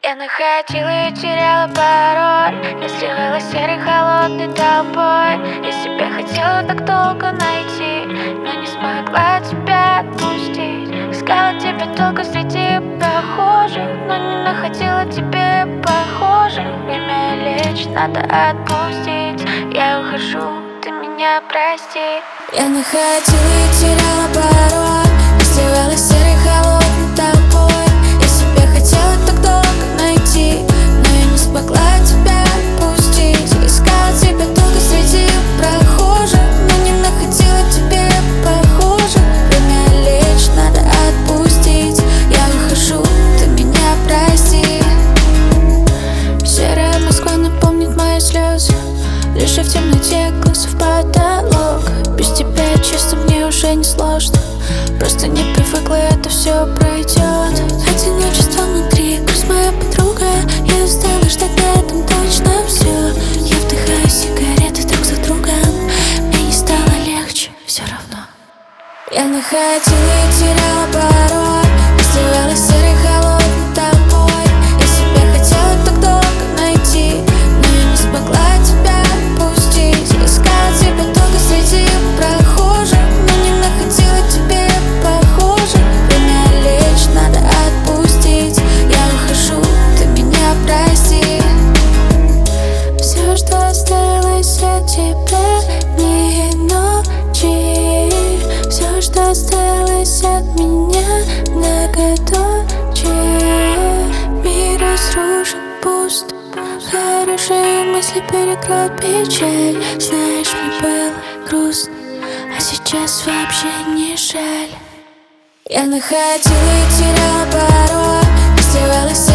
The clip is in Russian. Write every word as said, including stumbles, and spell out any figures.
Я находила и теряла пароль. Я сливалась серой холодной толпой. Я себя хотела так долго найти, но не смогла тебя отпустить. Искала тебя только среди прохожих, но не находила тебе похожих. Время лечь, надо отпустить. Я ухожу, ты меня прости. Я находила и теряла пароль. Я сливалась серой холодной толпой. Я себя хотела так долго найти, но я не смогла тебя отпустить. Искала тебя только среди прохожих, но не находила тебе похожих. Время лечь, надо отпустить. Я ухожу, ты меня прости. Серая Москва напомнит мои слезы, лежа в темноте, глаза в потолок. Без тебя, честно, мне уже не сложно. Просто не привыкла, это все пройдет. Одиночество внутри, грусть моя подруга. Я устала ждать, на этом точно все. Я вдыхаю сигареты друг за другом. Мне не стало легче, все равно. Я находила и теряла пароль. Я сливалась серой холодной толпой. Я себя хотела так долго найти, но я не смогла тебя отпустить. Искала тебя только среди прохожих, но не находила тебе похожих. Время лечь, надо отпустить. Я ухожу, ты меня прости. Все, что осталось от тебя, не ночи. Все, что осталось от меня, многоточие. Мир разрушен, пуст. Хорошие мысли перекроют печаль. Знаешь, мне было грустно, а сейчас вообще не жаль. Я находила и теряла пароль. Я сливалась